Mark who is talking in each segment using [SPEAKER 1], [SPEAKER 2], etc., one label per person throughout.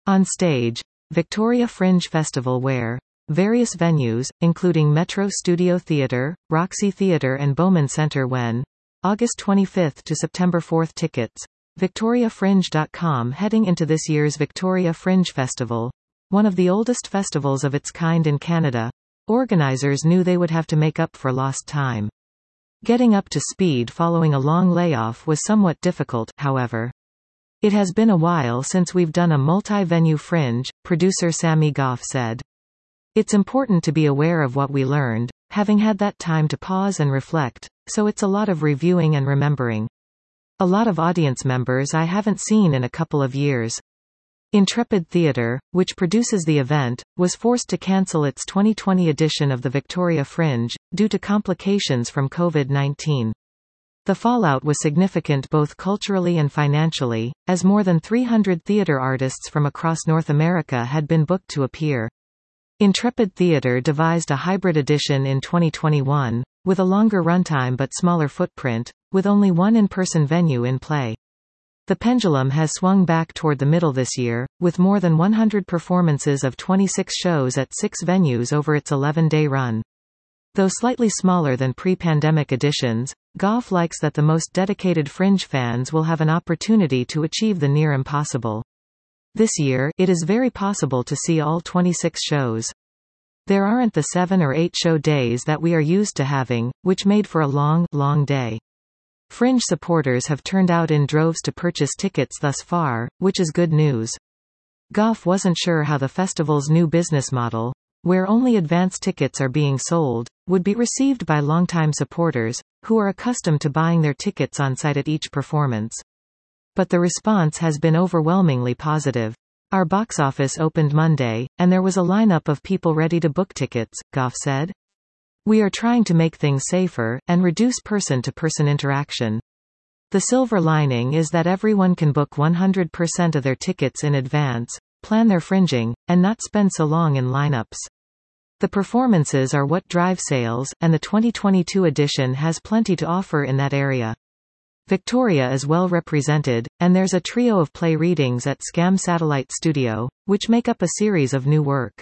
[SPEAKER 1] On stage, Victoria Fringe Festival where various venues, including Metro Studio Theatre, Roxy Theatre and Bowman Centre when August 25 to September 4 tickets, victoriafringe.com. Heading into this year's Victoria Fringe Festival, one of the oldest festivals of its kind in Canada, organizers knew they would have to make up for lost time. Getting up to speed following a long layoff was somewhat difficult, however. It has been a while since we've done a multi-venue Fringe, producer Sammy Goff said. It's important to be aware of what we learned, having had that time to pause and reflect, so it's a lot of reviewing and remembering. A lot of audience members I haven't seen in a couple of years. Intrepid Theatre, which produces the event, was forced to cancel its 2020 edition of the Victoria Fringe, due to complications from COVID-19. The fallout was significant both culturally and financially, as more than 300 theatre artists from across North America had been booked to appear. Intrepid Theatre devised a hybrid edition in 2021, with a longer runtime but smaller footprint, with only one in-person venue in play. The pendulum has swung back toward the middle this year, with more than 100 performances of 26 shows at 6 venues over its 11-day run. Though slightly smaller than pre-pandemic editions, Goff likes that the most dedicated Fringe fans will have an opportunity to achieve the near impossible. This year, it is very possible to see all 26 shows. There aren't the 7 or 8 show days that we are used to having, which made for a long, long day. Fringe supporters have turned out in droves to purchase tickets thus far, which is good news. Goff wasn't sure how the festival's new business model, where only advance tickets are being sold, would be received by longtime supporters, who are accustomed to buying their tickets on site at each performance. But the response has been overwhelmingly positive. Our box office opened Monday, and there was a lineup of people ready to book tickets, Goff said. We are trying to make things safer, and reduce person-to-person interaction. The silver lining is that everyone can book 100% of their tickets in advance, plan their fringing, and not spend so long in lineups. The performances are what drive sales, and the 2022 edition has plenty to offer in that area. Victoria is well represented, and there's a trio of play readings at Scam Satellite Studio, which make up a series of new work.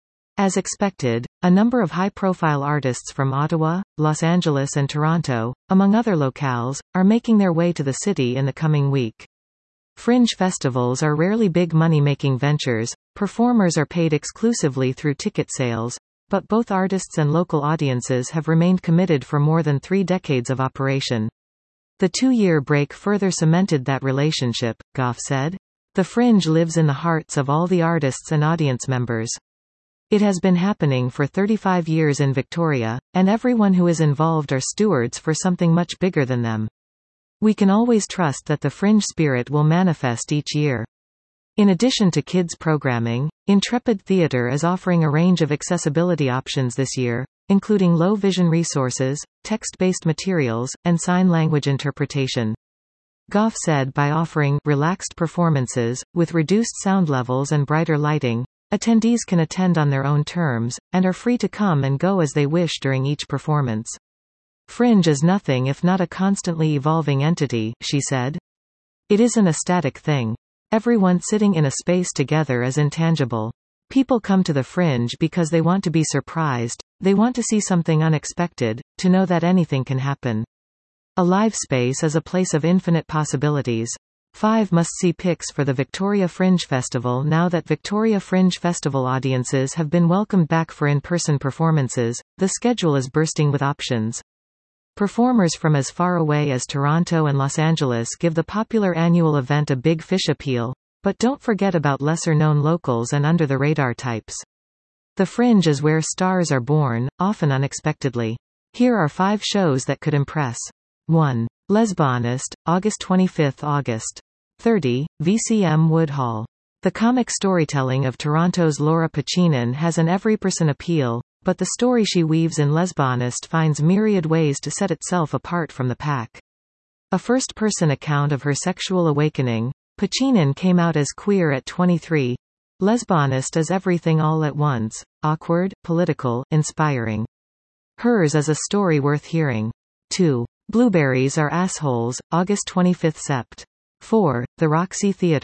[SPEAKER 1] As expected, a number of high-profile artists from Ottawa, Los Angeles and Toronto, among other locales, are making their way to the city in the coming week. Fringe festivals are rarely big money-making ventures, performers are paid exclusively through ticket sales, but both artists and local audiences have remained committed for more than 3 decades of operation. The 2-year break further cemented that relationship, Goff said. The Fringe lives in the hearts of all the artists and audience members. It has been happening for 35 years in Victoria, and everyone who is involved are stewards for something much bigger than them. We can always trust that the Fringe spirit will manifest each year. In addition to kids programming, Intrepid Theatre is offering a range of accessibility options this year, including low-vision resources, text-based materials, and sign language interpretation. Goff said by offering relaxed performances, with reduced sound levels and brighter lighting, attendees can attend on their own terms, and are free to come and go as they wish during each performance. Fringe is nothing if not a constantly evolving entity, she said. It isn't a static thing. Everyone sitting in a space together is intangible. People come to the Fringe because they want to be surprised, they want to see something unexpected, to know that anything can happen. A live space is a place of infinite possibilities. 5 must-see picks for the Victoria Fringe Festival. Now that Victoria Fringe Festival audiences have been welcomed back for in-person performances, the schedule is bursting with options. Performers from as far away as Toronto and Los Angeles give the popular annual event a big fish appeal, but don't forget about lesser-known locals and under-the-radar types. The Fringe is where stars are born, often unexpectedly. Here are 5 shows that could impress. 1. Lesbonist, August 25 – August 30, VCM Woodhall. The comic storytelling of Toronto's Laura Pachinen has an every-person appeal, but the story she weaves in Lesbonist finds myriad ways to set itself apart from the pack. A first-person account of her sexual awakening, Pachinen came out as queer at 23. Lesbonist is everything all at once, awkward, political, inspiring. Hers is a story worth hearing. 2. Blueberries Are Assholes, August 25 Sept. 4. The Roxy Theatre.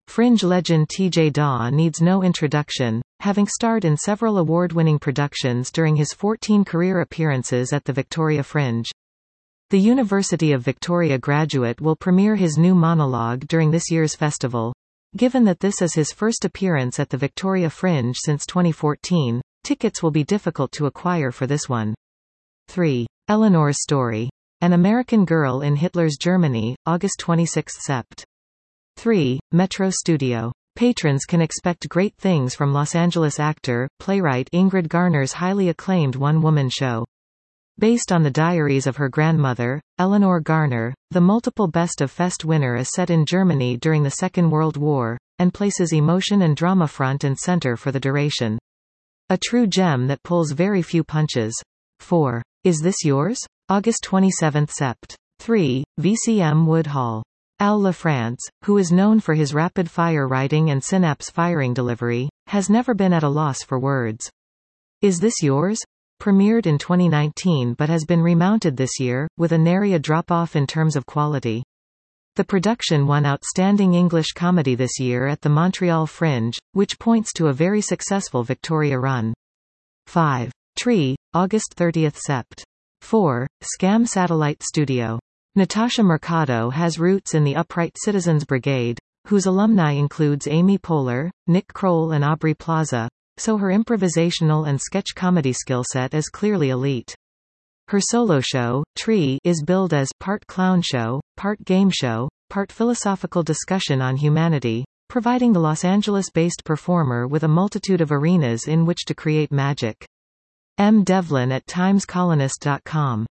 [SPEAKER 1] Fringe legend T.J. Daw needs no introduction, having starred in several award-winning productions during his 14 career appearances at the Victoria Fringe. The University of Victoria graduate will premiere his new monologue during this year's festival. Given that this is his first appearance at the Victoria Fringe since 2014, tickets will be difficult to acquire for this one. 3. Eleanor's Story. An American Girl in Hitler's Germany, August 26 Sept. 3. Metro Studio. Patrons can expect great things from Los Angeles actor, playwright Ingrid Garner's highly acclaimed one-woman show. Based on the diaries of her grandmother, Eleanor Garner, the multiple Best of Fest winner is set in Germany during the Second World War, and places emotion and drama front and center for the duration. A true gem that pulls very few punches. 4. Is This Yours? August 27 Sept. 3. VCM Woodhall. Al LaFrance, who is known for his rapid-fire writing and synapse firing delivery, has never been at a loss for words. Is This Yours? Premiered in 2019 but has been remounted this year, with a nary a drop-off in terms of quality. The production won Outstanding English Comedy this year at the Montreal Fringe, which points to a very successful Victoria run. 5. Tree, August 30 Sept. 4. Scam Satellite Studio. Natasha Mercado has roots in the Upright Citizens Brigade, whose alumni includes Amy Poehler, Nick Kroll and Aubrey Plaza, so her improvisational and sketch comedy skill set is clearly elite. Her solo show, Tree, is billed as part clown show, part game show, part philosophical discussion on humanity, providing the Los Angeles-based performer with a multitude of arenas in which to create magic. M. Devlin at TimesColonist.com